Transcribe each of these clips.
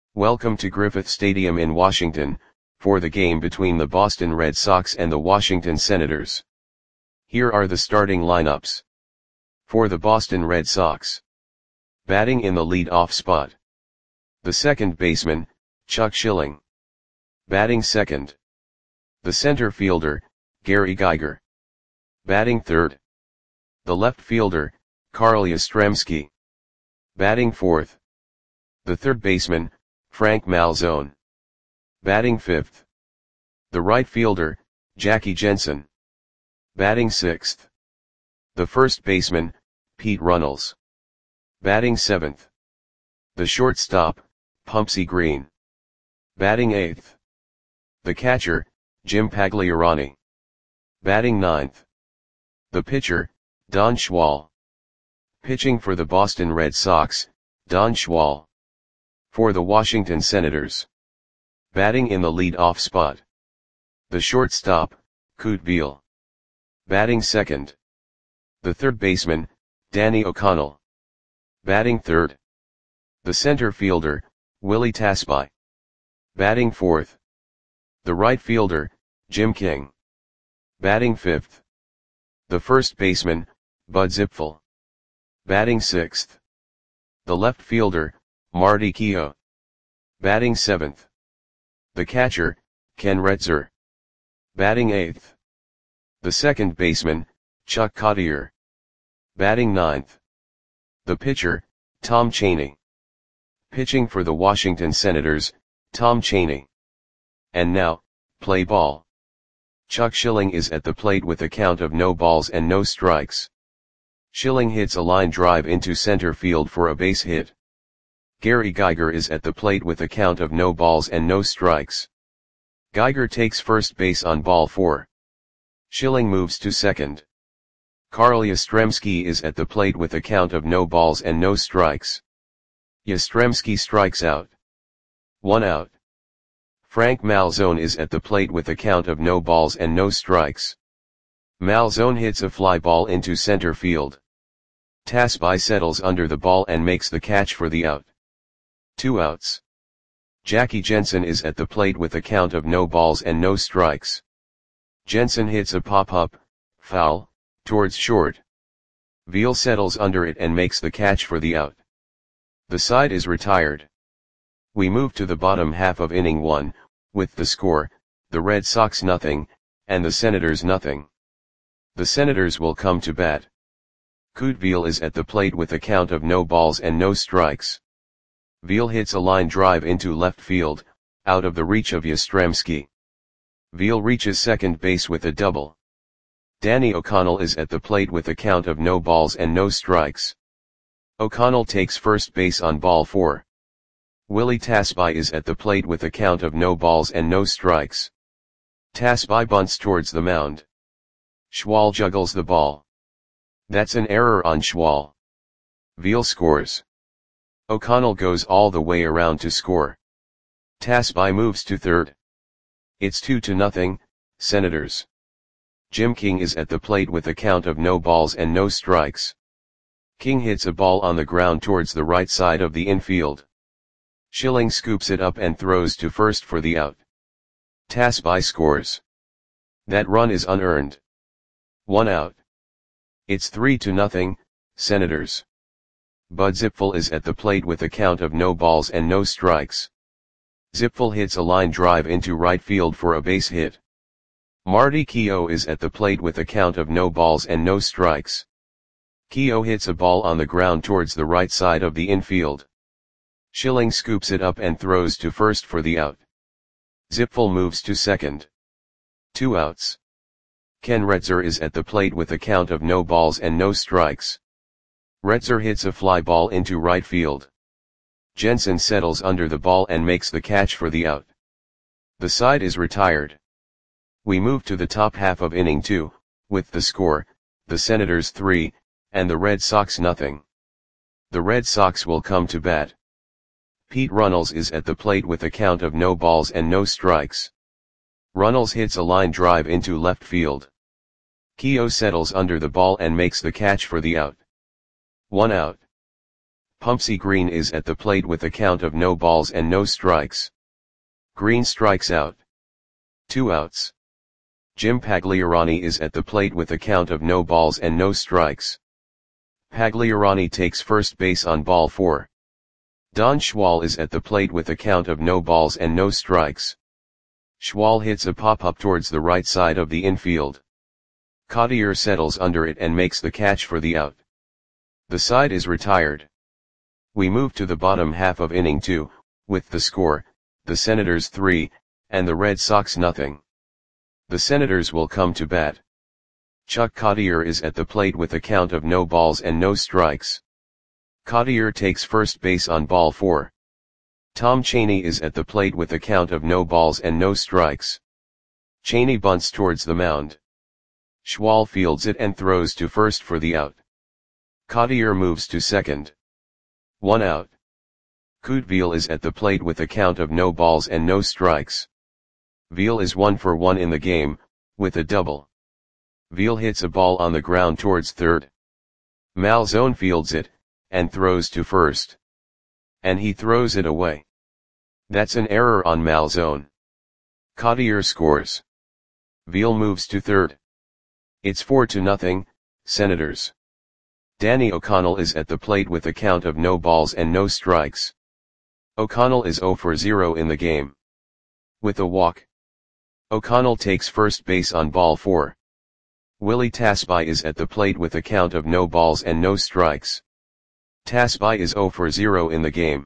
Welcome to Griffith Stadium in Washington, for the game between the Boston Red Sox and the Washington Senators. Here are the starting lineups. For the Boston Red Sox. Batting in the lead-off spot. The second baseman, Chuck Schilling. Batting second. The center fielder, Gary Geiger. Batting third. The left fielder, Carl Yastrzemski. Batting fourth. The third baseman, Frank Malzone. Batting fifth. The right fielder, Jackie Jensen. Batting sixth. The first baseman, Pete Runnels. Batting seventh. The shortstop, Pumpsie Green. Batting eighth. The catcher, Jim Pagliarani. Batting ninth. The pitcher, Don Schwal. Pitching for the Boston Red Sox, Don Schwal. For the Washington Senators. Batting in the lead-off spot. The shortstop, Kute Beal. Batting second. The third baseman, Danny O'Connell. Batting third. The center fielder, Willie Tasby. Batting fourth. The right fielder, Jim King. Batting fifth. The first baseman, Bud Zipfel. Batting sixth. The left fielder, Marty Keough. Batting seventh. The catcher, Ken Retzer. Batting eighth. The second baseman, Chuck Cottier. Batting ninth. The pitcher, Tom Cheney. Pitching for the Washington Senators, Tom Cheney. And now, play ball. Chuck Schilling is at the plate with a count of no balls and no strikes. Schilling hits a line drive into center field for a base hit. Gary Geiger is at the plate with a count of no balls and no strikes. Geiger takes first base on ball 4. Schilling moves to second. Carl Yastrzemski is at the plate with a count of no balls and no strikes. Yastrzemski strikes out. 1 out. Frank Malzone is at the plate with a count of no balls and no strikes. Malzone hits a fly ball into center field. Tasby settles under the ball and makes the catch for the out. 2 outs. Jackie Jensen is at the plate with a count of no balls and no strikes. Jensen hits a pop-up, foul, towards short. Veal settles under it and makes the catch for the out. The side is retired. We move to the bottom half of inning 1, with the score, the Red Sox 0, and the Senators 0. The Senators will come to bat. Kute Beal is at the plate with a count of no balls and no strikes. Veal hits a line drive into left field, out of the reach of Yastrzemski. Veal reaches second base with a double. Danny O'Connell is at the plate with a count of no balls and no strikes. O'Connell takes first base on ball 4. Willie Tasby is at the plate with a count of no balls and no strikes. Tasby bunts towards the mound. Schwal juggles the ball. That's an error on Schwal. Veal scores. O'Connell goes all the way around to score. Tasby moves to third. It's 2-0, Senators. Jim King is at the plate with a count of no balls and no strikes. King hits a ball on the ground towards the right side of the infield. Schilling scoops it up and throws to first for the out. Tasby scores. That run is unearned. 1 out. It's 3-0, Senators. Bud Zipfel is at the plate with a count of no balls and no strikes. Zipfel hits a line drive into right field for a base hit. Marty Keough is at the plate with a count of no balls and no strikes. Keough hits a ball on the ground towards the right side of the infield. Schilling scoops it up and throws to first for the out. Zipfel moves to second. 2 outs. Ken Retzer is at the plate with a count of no balls and no strikes. Retzer hits a fly ball into right field. Jensen settles under the ball and makes the catch for the out. The side is retired. We move to the top half of inning 2, with the score, the Senators 3, and the Red Sox 0. The Red Sox will come to bat. Pete Runnels is at the plate with a count of no balls and no strikes. Runnels hits a line drive into left field. Keough settles under the ball and makes the catch for the out. 1 out. Pumpsy Green is at the plate with a count of no balls and no strikes. Green strikes out. 2 outs. Jim Pagliarani is at the plate with a count of no balls and no strikes. Pagliarani takes first base on ball 4. Don Schwal is at the plate with a count of no balls and no strikes. Schwal hits a pop-up towards the right side of the infield. Cottier settles under it and makes the catch for the out. The side is retired. We move to the bottom half of inning 2, with the score, the Senators 3, and the Red Sox nothing. The Senators will come to bat. Chuck Cottier is at the plate with a count of no balls and no strikes. Cottier takes first base on ball 4. Tom Chaney is at the plate with a count of no balls and no strikes. Chaney bunts towards the mound. Schwal fields it and throws to first for the out. Cottier moves to second. 1 out. Couteville is at the plate with a count of no balls and no strikes. Veal is 1 for 1 in the game, with a double. Veal hits a ball on the ground towards third. Malzone fields it, and throws to first. And he throws it away. That's an error on Malzone. Cottier scores. Veal moves to third. It's 4-0, Senators. Danny O'Connell is at the plate with a count of no balls and no strikes. O'Connell is 0 for 0 in the game. With a walk. O'Connell takes first base on ball 4. Willie Tasby is at the plate with a count of no balls and no strikes. Tasby is 0 for 0 in the game.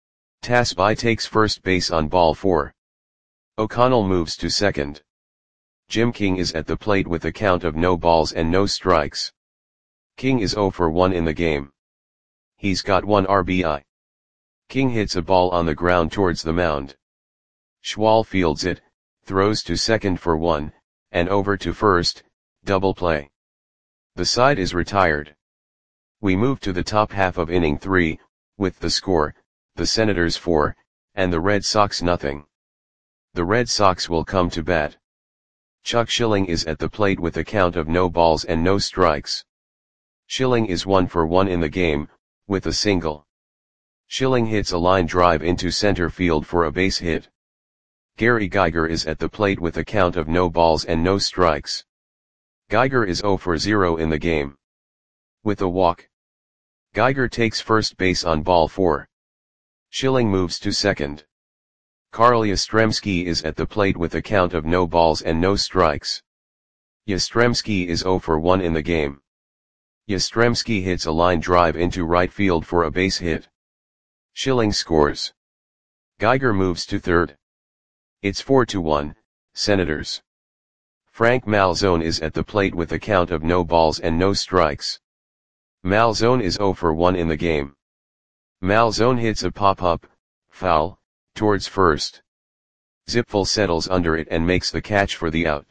Tasby takes first base on ball 4. O'Connell moves to second. Jim King is at the plate with a count of no balls and no strikes. King is 0 for 1 in the game. He's got 1 RBI. King hits a ball on the ground towards the mound. Schwal fields it, throws to second for 1, and over to first, double play. The side is retired. We move to the top half of inning 3, with the score, the Senators 4, and the Red Sox nothing. The Red Sox will come to bat. Chuck Schilling is at the plate with a count of no balls and no strikes. Schilling is 1 for 1 in the game, with a single. Schilling hits a line drive into center field for a base hit. Gary Geiger is at the plate with a count of no balls and no strikes. Geiger is 0 for 0 in the game. With a walk. Geiger takes first base on ball 4. Schilling moves to second. Carl Yastrzemski is at the plate with a count of no balls and no strikes. Yastrzemski is 0 for 1 in the game. Yastrzemski hits a line drive into right field for a base hit. Schilling scores. Geiger moves to third. It's 4-1, Senators. Frank Malzone is at the plate with a count of no balls and no strikes. Malzone is 0 for 1 in the game. Malzone hits a pop-up, foul, towards first. Zipfel settles under it and makes the catch for the out.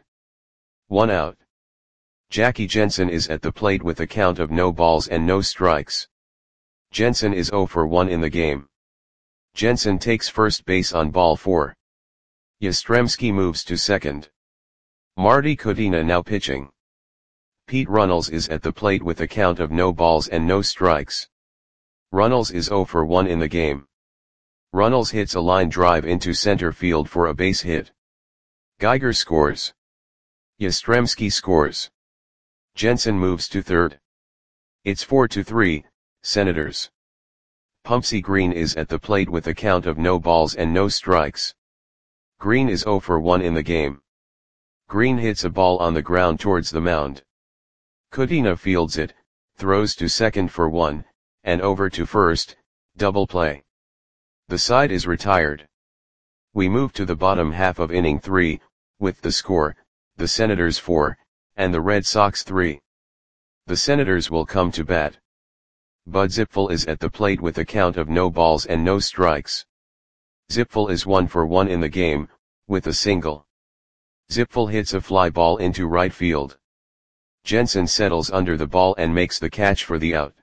1 out. Jackie Jensen is at the plate with a count of no balls and no strikes. Jensen is 0 for 1 in the game. Jensen takes first base on ball 4. Yastrzemski moves to second. Marty Kodina now pitching. Pete Runnels is at the plate with a count of no balls and no strikes. Runnels is 0 for 1 in the game. Runnels hits a line drive into center field for a base hit. Geiger scores. Yastrzemski scores. Jensen moves to third. It's 4-3, Senators. Pumpsy Green is at the plate with a count of no balls and no strikes. Green is 0 for 1 in the game. Green hits a ball on the ground towards the mound. Kodina fields it, throws to second for 1, and over to first, double play. The side is retired. We move to the bottom half of inning 3, with the score, the Senators 4, and the Red Sox 3. The Senators will come to bat. Bud Zipfel is at the plate with a count of no balls and no strikes. Zipfel is 1 for 1 in the game, with a single. Zipfel hits a fly ball into right field. Jensen settles under the ball and makes the catch for the out.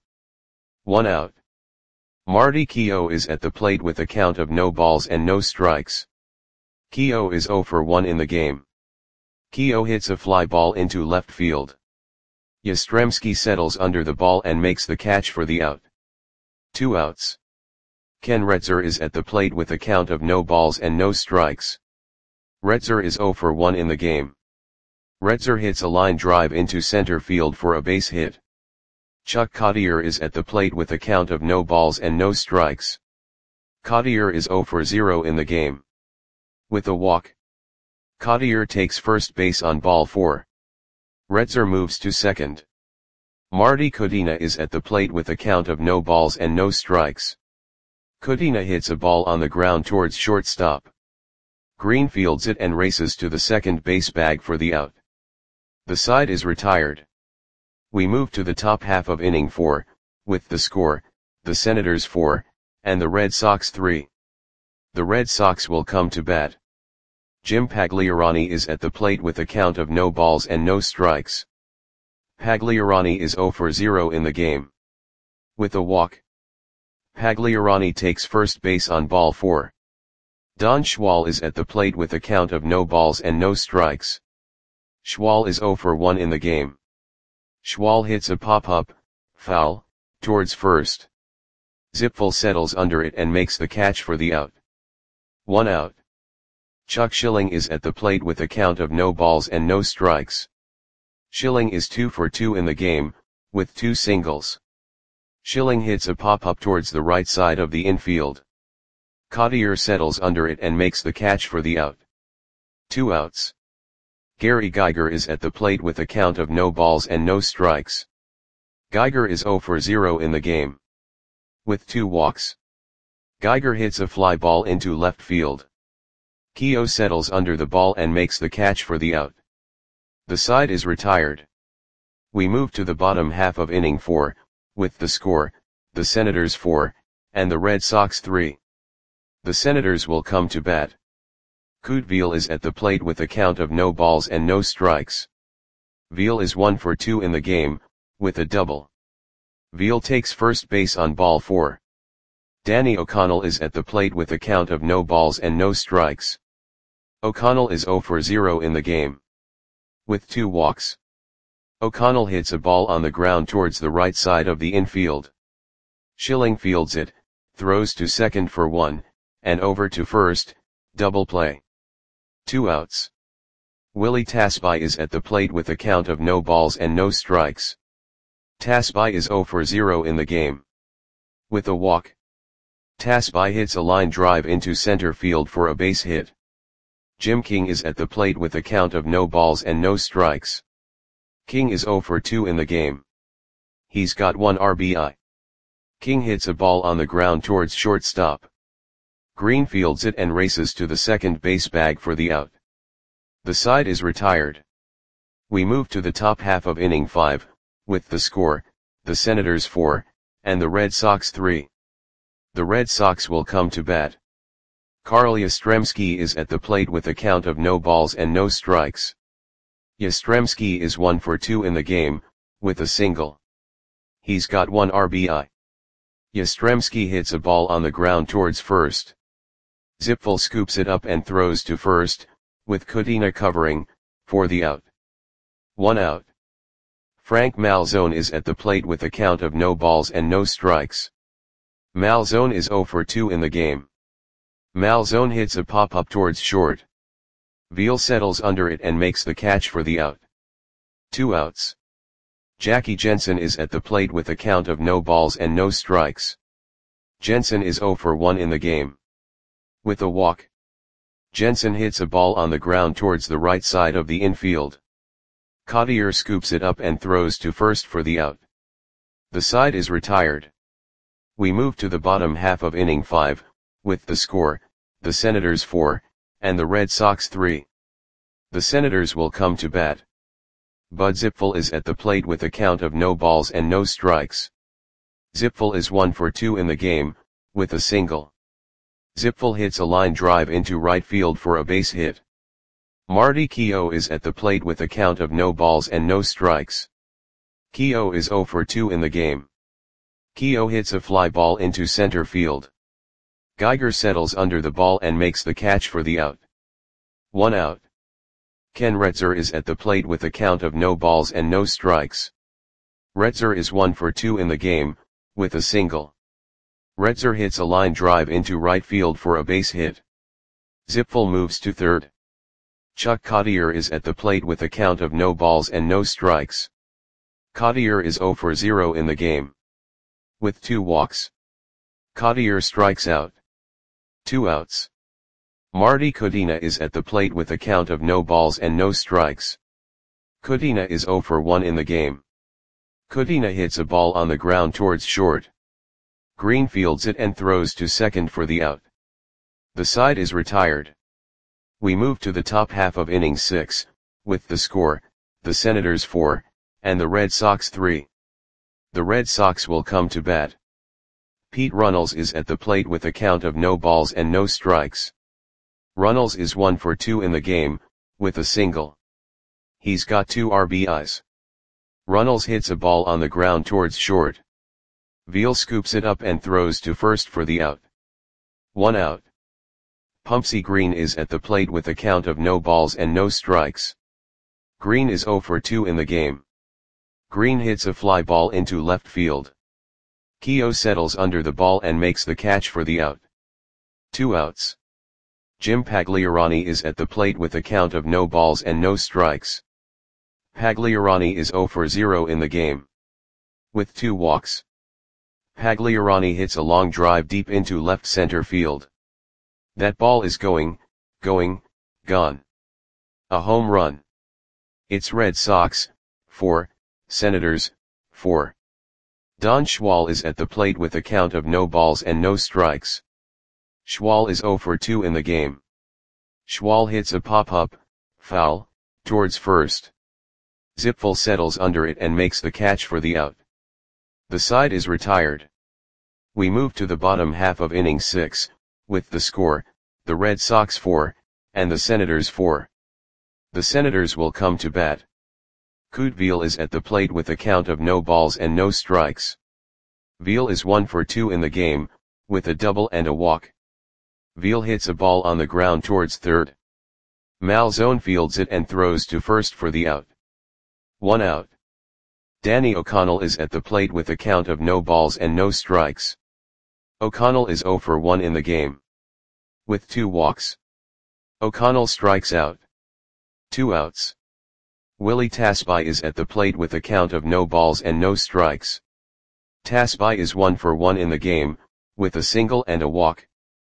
1 out. Marty Keough is at the plate with a count of no balls and no strikes. Keough is 0 for 1 in the game. Keough hits a fly ball into left field. Yastrzemski settles under the ball and makes the catch for the out. 2 outs. Ken Retzer is at the plate with a count of no balls and no strikes. Retzer is 0 for 1 in the game. Retzer hits a line drive into center field for a base hit. Chuck Cottier is at the plate with a count of no balls and no strikes. Cottier is 0 for 0 in the game. With a walk, Cottier takes first base on ball 4. Retzer moves to second. Marty Kudina is at the plate with a count of no balls and no strikes. Kudina hits a ball on the ground towards shortstop. Green fields it and races to the second base bag for the out. The side is retired. We move to the top half of inning 4, with the score, the Senators 4, and the Red Sox 3. The Red Sox will come to bat. Jim Pagliarani is at the plate with a count of no balls and no strikes. Pagliarani is 0 for 0 in the game. With a walk, Pagliarani takes first base on ball 4. Don Schwal is at the plate with a count of no balls and no strikes. Schwal is 0 for 1 in the game. Schwal hits a pop-up, foul, towards first. Zipfel settles under it and makes the catch for the out. 1 out. Chuck Schilling is at the plate with a count of no balls and no strikes. Schilling is 2 for 2 in the game, with 2 singles. Schilling hits a pop-up towards the right side of the infield. Cottier settles under it and makes the catch for the out. 2 outs. Gary Geiger is at the plate with a count of no balls and no strikes. Geiger is 0 for 0 in the game. With 2 walks, Geiger hits a fly ball into left field. Keogh settles under the ball and makes the catch for the out. The side is retired. We move to the bottom half of inning 4, with the score, the Senators 4, and the Red Sox 3. The Senators will come to bat. Kute Veal is at the plate with a count of no balls and no strikes. Veal is 1 for 2 in the game, with a double. Veal takes first base on ball 4. Danny O'Connell is at the plate with a count of no balls and no strikes. O'Connell is 0 for 0 in the game. With 2 walks, O'Connell hits a ball on the ground towards the right side of the infield. Schilling fields it, throws to second for 1, and over to first, double play. 2 outs. Willie Tasby is at the plate with a count of no balls and no strikes. Tasby is 0 for 0 in the game. With a walk, Tasby hits a line drive into center field for a base hit. Jim King is at the plate with a count of no balls and no strikes. King is 0 for 2 in the game. He's got 1 RBI. King hits a ball on the ground towards shortstop. Green fields it and races to the second base bag for the out. The side is retired. We move to the top half of inning 5, with the score, the Senators 4, and the Red Sox 3. The Red Sox will come to bat. Carl Yastrzemski is at the plate with a count of no balls and no strikes. Yastrzemski is 1 for 2 in the game, with a single. He's got 1 RBI. Yastrzemski hits a ball on the ground towards first. Zipfel scoops it up and throws to first, with Kudina covering, for the out. 1 out. Frank Malzone is at the plate with a count of no balls and no strikes. Malzone is 0 for 2 in the game. Malzone hits a pop-up towards short. Veal settles under it and makes the catch for the out. 2 outs. Jackie Jensen is at the plate with a count of no balls and no strikes. Jensen is 0 for 1 in the game. With a walk, Jensen hits a ball on the ground towards the right side of the infield. Cottier scoops it up and throws to first for the out. The side is retired. We move to the bottom half of inning 5, with the score, the Senators 4, and the Red Sox 3. The Senators will come to bat. Bud Zipfel is at the plate with a count of no balls and no strikes. Zipfel is 1 for 2 in the game, with a single. Zipfel hits a line drive into right field for a base hit. Marty Keogh is at the plate with a count of no balls and no strikes. Keogh is 0 for 2 in the game. Keogh hits a fly ball into center field. Geiger settles under the ball and makes the catch for the out. 1 out. Ken Retzer is at the plate with a count of no balls and no strikes. Retzer is 1 for 2 in the game, with a single. Retzer hits a line drive into right field for a base hit. Zipfel moves to third. Chuck Cottier is at the plate with a count of no balls and no strikes. Cottier is 0 for 0 in the game. With 2 walks. Cottier strikes out. 2 outs. Marty Kudina is at the plate with a count of no balls and no strikes. Kudina is 0 for 1 in the game. Kudina hits a ball on the ground towards short. Green fields it and throws to second for the out. The side is retired. We move to the top half of inning 6, with the score, the Senators 4, and the Red Sox 3. The Red Sox will come to bat. Pete Runnels is at the plate with a count of no balls and no strikes. Runnels is 1 for 2 in the game, with a single. He's got 2 RBIs. Runnels hits a ball on the ground towards short. Veal scoops it up and throws to first for the out. 1 out. Pumpsy Green is at the plate with a count of no balls and no strikes. Green is 0 for 2 in the game. Green hits a fly ball into left field. Keogh settles under the ball and makes the catch for the out. 2 outs. Jim Pagliarani is at the plate with a count of no balls and no strikes. Pagliarani is 0 for 0 in the game. With 2 walks. Pagliarani hits a long drive deep into left center field. That ball is gone. A home run. It's Red Sox, 4, Senators, 4. Don Schwal is at the plate with a count of no balls and no strikes. Schwal is 0 for 2 in the game. Schwal hits a pop-up, foul, towards first. Zipfel settles under it and makes the catch for the out. The side is retired. We move to the bottom half of inning 6, with the score, the Red Sox 4, and the Senators 4. The Senators will come to bat. Kurt Veal is at the plate with a count of no balls and no strikes. Veal is 1 for 2 in the game, with a double and a walk. Veal hits a ball on the ground towards third. Malzone fields it and throws to first for the out. 1 out. Danny O'Connell is at the plate with a count of no balls and no strikes. O'Connell is 0 for 1 in the game. With 2 walks. O'Connell strikes out. 2 outs. Willie Tasby is at the plate with a count of no balls and no strikes. Tasby is 1 for 1 in the game, with a single and a walk.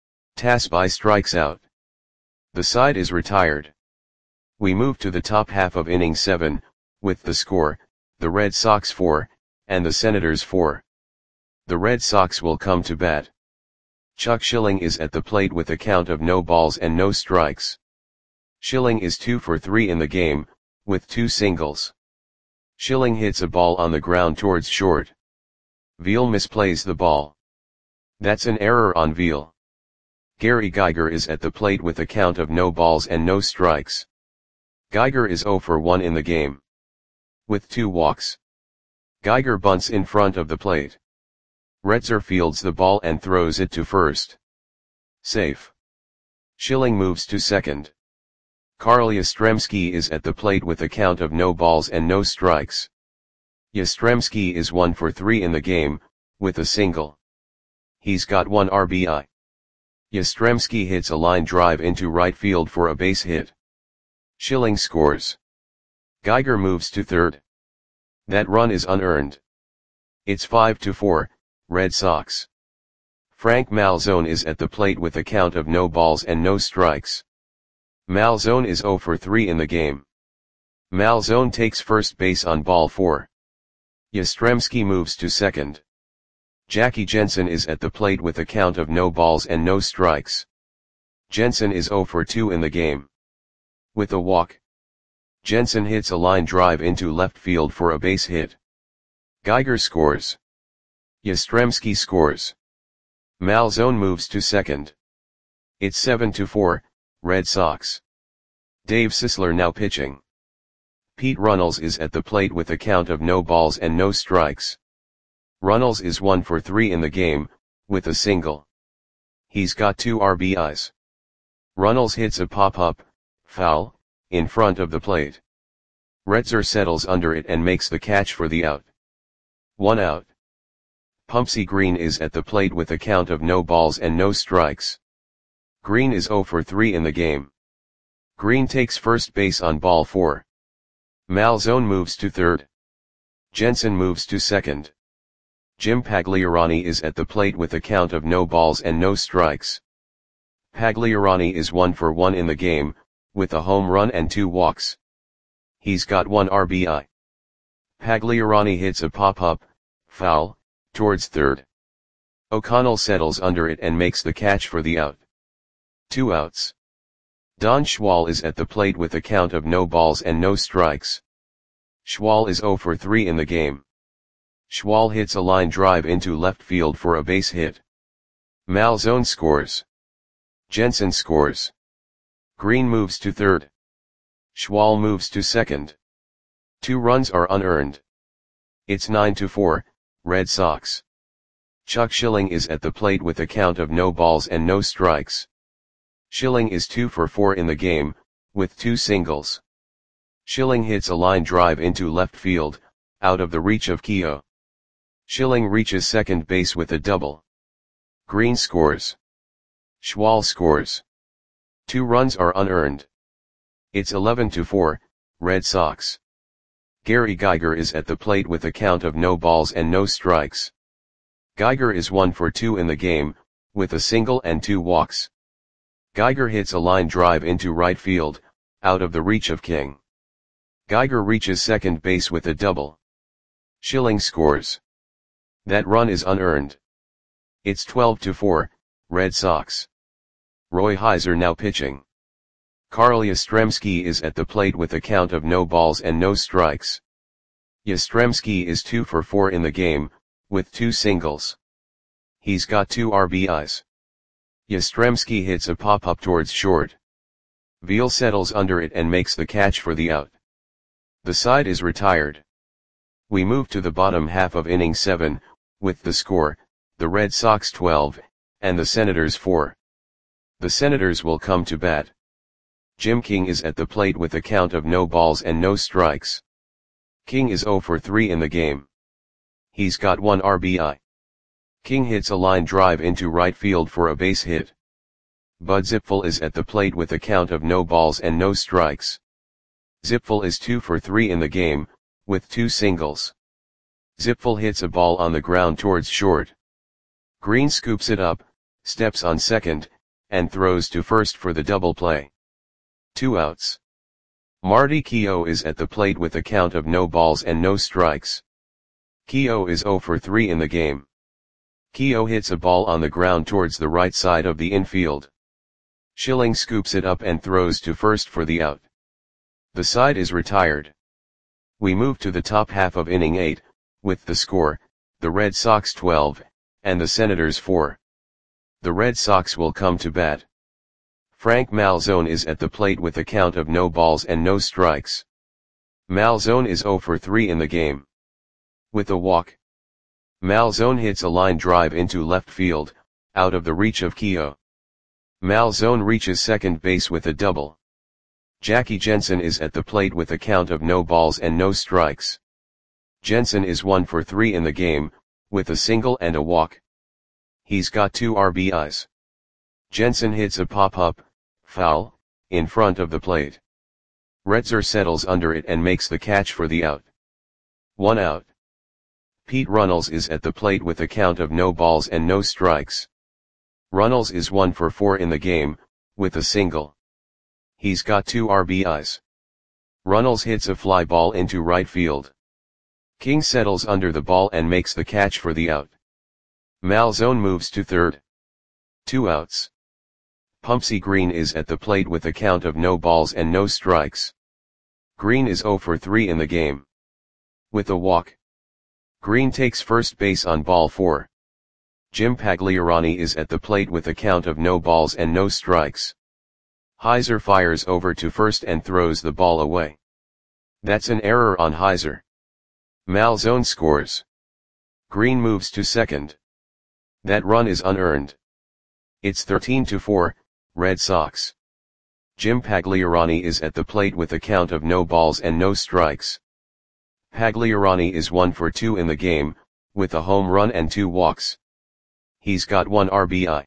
Tasby strikes out. The side is retired. We move to the top half of inning 7, with the score, the Red Sox 4, and the Senators 4. The Red Sox will come to bat. Chuck Schilling is at the plate with a count of no balls and no strikes. Schilling is 2 for 3 in the game, with 2 singles. Schilling hits a ball on the ground towards short. Veal misplays the ball. That's an error on Veal. Gary Geiger is at the plate with a count of no balls and no strikes. Geiger is 0 for 1 in the game. With 2 walks. Geiger bunts in front of the plate. Retzer fields the ball and throws it to first. Safe. Schilling moves to second. Carl Yastrzemski is at the plate with a count of no balls and no strikes. Yastrzemski is 1 for 3 in the game, with a single. He's got 1 RBI. Yastrzemski hits a line drive into right field for a base hit. Schilling scores. Geiger moves to third. That run is unearned. It's 5-4, Red Sox. Frank Malzone is at the plate with a count of no balls and no strikes. Malzone is 0 for 3 in the game. Malzone takes first base on ball 4. Yastrzemski moves to second. Jackie Jensen is at the plate with a count of no balls and no strikes. Jensen is 0 for 2 in the game. With a walk. Jensen hits a line drive into left field for a base hit. Geiger scores. Yastrzemski scores. Malzone moves to second. It's 7-4, Red Sox. Dave Sisler now pitching. Pete Runnels is at the plate with a count of no balls and no strikes. Runnels is 1 for 3 in the game, with a single. He's got 2 RBIs. Runnels hits a pop-up, foul, in front of the plate. Retzer settles under it and makes the catch for the out. 1 out. Pumpsy Green is at the plate with a count of no balls and no strikes. Green is 0 for 3 in the game. Green takes first base on ball 4. Malzone moves to third. Jensen moves to second. Jim Pagliarani is at the plate with a count of no balls and no strikes. Pagliarani is 1 for 1 in the game, with a home run and 2 walks. He's got 1 RBI. Pagliarani hits a pop-up, foul, towards third. O'Connell settles under it and makes the catch for the out. 2 outs. Don Schwal is at the plate with a count of no balls and no strikes. Schwal is 0 for 3 in the game. Schwal hits a line drive into left field for a base hit. Malzone scores. Jensen scores. Green moves to third. Schwal moves to second. 2 runs are unearned. It's 9-4, Red Sox. Chuck Schilling is at the plate with a count of no balls and no strikes. Schilling is 2 for 4 in the game, with 2 singles. Schilling hits a line drive into left field, out of the reach of Keogh. Schilling reaches second base with a double. Green scores. Schwal scores. 2 runs are unearned. It's 11-4, Red Sox. Gary Geiger is at the plate with a count of no balls and no strikes. Geiger is 1 for 2 in the game, with a single and 2 walks. Geiger hits a line drive into right field, out of the reach of King. Geiger reaches second base with a double. Schilling scores. That run is unearned. It's 12-4, Red Sox. Roy Heiser now pitching. Carl Yastrzemski is at the plate with a count of no balls and no strikes. Yastrzemski is 2 for 4 in the game, with 2 singles. He's got 2 RBIs. Yastrzemski hits a pop-up towards short. Veal settles under it and makes the catch for the out. The side is retired. We move to the bottom half of inning 7, with the score, the Red Sox 12, and the Senators 4. The Senators will come to bat. Jim King is at the plate with a count of no balls and no strikes. King is 0 for 3 in the game. He's got 1 RBI. King hits a line drive into right field for a base hit. Bud Zipfel is at the plate with a count of no balls and no strikes. Zipfel is 2 for 3 in the game, with 2 singles. Zipfel hits a ball on the ground towards short. Green scoops it up, steps on second, and throws to first for the double play. 2 outs. Marty Keogh is at the plate with a count of no balls and no strikes. Keogh is 0 for 3 in the game. Keogh hits a ball on the ground towards the right side of the infield. Schilling scoops it up and throws to first for the out. The side is retired. We move to the top half of inning 8, with the score, the Red Sox 12, and the Senators 4. The Red Sox will come to bat. Frank Malzone is at the plate with a count of no balls and no strikes. Malzone is 0 for 3 in the game. With a walk. Malzone hits a line drive into left field, out of the reach of Keogh. Malzone reaches second base with a double. Jackie Jensen is at the plate with a count of no balls and no strikes. Jensen is 1 for 3 in the game, with a single and a walk. He's got 2 RBIs. Jensen hits a pop-up, foul, in front of the plate. Retzer settles under it and makes the catch for the out. 1 out. Pete Runnels is at the plate with a count of no balls and no strikes. Runnels is 1 for 4 in the game, with a single. He's got 2 RBIs. Runnels hits a fly ball into right field. King settles under the ball and makes the catch for the out. Malzone moves to third. 2 outs. Pumpsy Green is at the plate with a count of no balls and no strikes. Green is 0 for 3 in the game. With a walk. Green takes first base on ball 4. Jim Pagliarani is at the plate with a count of no balls and no strikes. Heiser fires over to first and throws the ball away. That's an error on Heiser. Malzone scores. Green moves to second. That run is unearned. It's 13-4, Red Sox. Jim Pagliarani is at the plate with a count of no balls and no strikes. Pagliarani is 1 for 2 in the game, with a home run and 2 walks. He's got 1 RBI.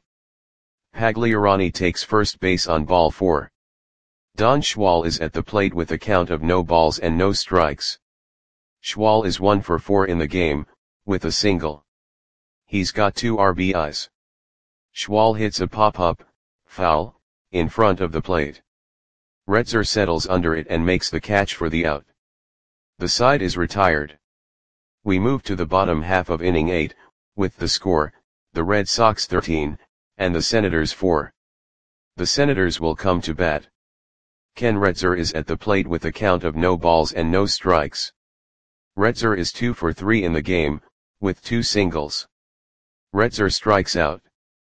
Pagliarani takes first base on ball 4. Don Schwal is at the plate with a count of no balls and no strikes. Schwal is 1 for 4 in the game, with a single. He's got 2 RBIs. Schwal hits a pop-up, foul, in front of the plate. Retzer settles under it and makes the catch for the out. The side is retired. We move to the bottom half of inning 8, with the score, the Red Sox 13, and the Senators 4. The Senators will come to bat. Ken Retzer is at the plate with a count of no balls and no strikes. Retzer is 2 for 3 in the game, with 2 singles. Retzer strikes out.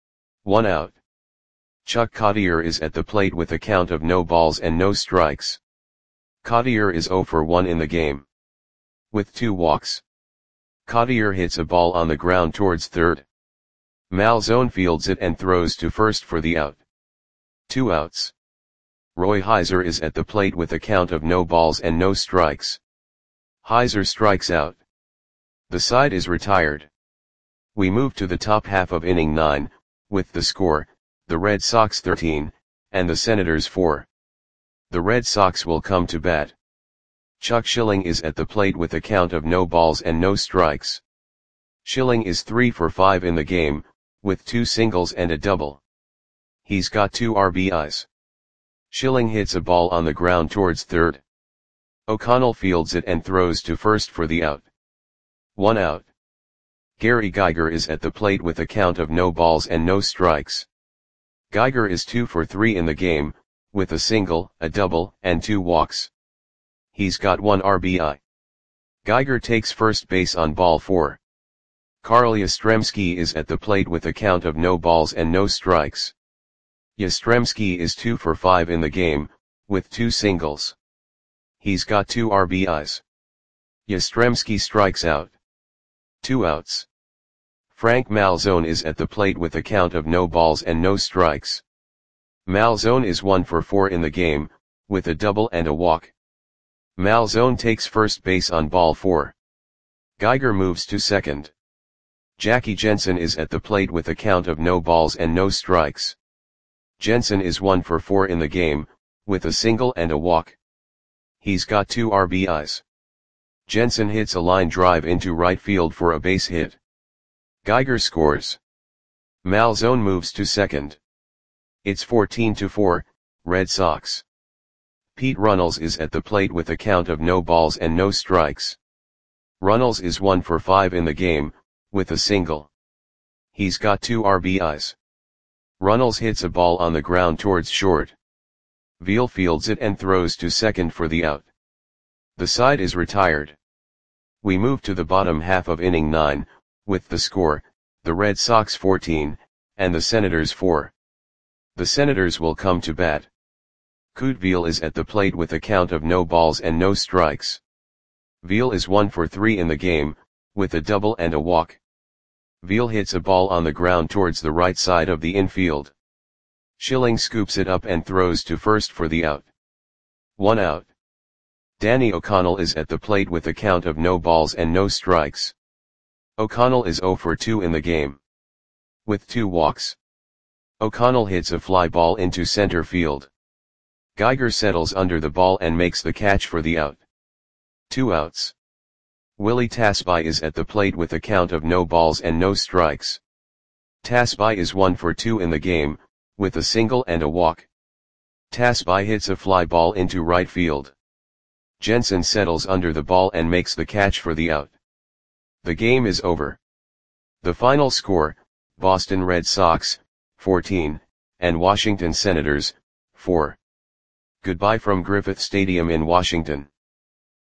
1 out. Chuck Cottier is at the plate with a count of no balls and no strikes. Cottier is 0 for 1 in the game, with 2 walks. Cottier hits a ball on the ground towards third. Malzone fields it and throws to first for the out. 2 outs. Roy Heiser is at the plate with a count of no balls and no strikes. Heiser strikes out. The side is retired. We move to the top half of inning 9, with the score, the Red Sox 13, and the Senators 4. The Red Sox will come to bat. Chuck Schilling is at the plate with a count of no balls and no strikes. Schilling is 3 for 5 in the game, with 2 singles and a double. He's got 2 RBIs. Schilling hits a ball on the ground towards third. O'Connell fields it and throws to first for the out. 1 out. Gary Geiger is at the plate with a count of no balls and no strikes. Geiger is 2 for 3 in the game, with a single, a double, and 2 walks. He's got 1 RBI. Geiger takes first base on ball 4. Carl Yastrzemski is at the plate with a count of no balls and no strikes. Yastrzemski is 2 for 5 in the game, with 2 singles. He's got 2 RBIs. Yastrzemski strikes out. 2 outs. Frank Malzone is at the plate with a count of no balls and no strikes. Malzone is 1 for 4 in the game, with a double and a walk. Malzone takes first base on ball 4. Geiger moves to second. Jackie Jensen is at the plate with a count of no balls and no strikes. Jensen is 1 for 4 in the game, with a single and a walk. He's got 2 RBIs. Jensen hits a line drive into right field for a base hit. Geiger scores. Malzone moves to second. It's 14-4, Red Sox. Pete Runnels is at the plate with a count of no balls and no strikes. Runnels is 1 for 5 in the game, with a single. He's got 2 RBIs. Runnels hits a ball on the ground towards short. Veal fields it and throws to second for the out. The side is retired. We move to the bottom half of inning 9, with the score, the Red Sox 14, and the Senators 4. The Senators will come to bat. Kute Veal is at the plate with a count of no balls and no strikes. Veal is 1 for 3 in the game, with a double and a walk. Veal hits a ball on the ground towards the right side of the infield. Schilling scoops it up and throws to first for the out. 1 out. Danny O'Connell is at the plate with a count of no balls and no strikes. O'Connell is 0 for 2 in the game, with 2 walks. O'Connell hits a fly ball into center field. Geiger settles under the ball and makes the catch for the out. 2 outs. Willie Tasby is at the plate with a count of no balls and no strikes. Tasby is 1 for 2 in the game, with a single and a walk. Tasby hits a fly ball into right field. Jensen settles under the ball and makes the catch for the out. The game is over. The final score, Boston Red Sox, 14, and Washington Senators, 4. Goodbye from Griffith Stadium in Washington.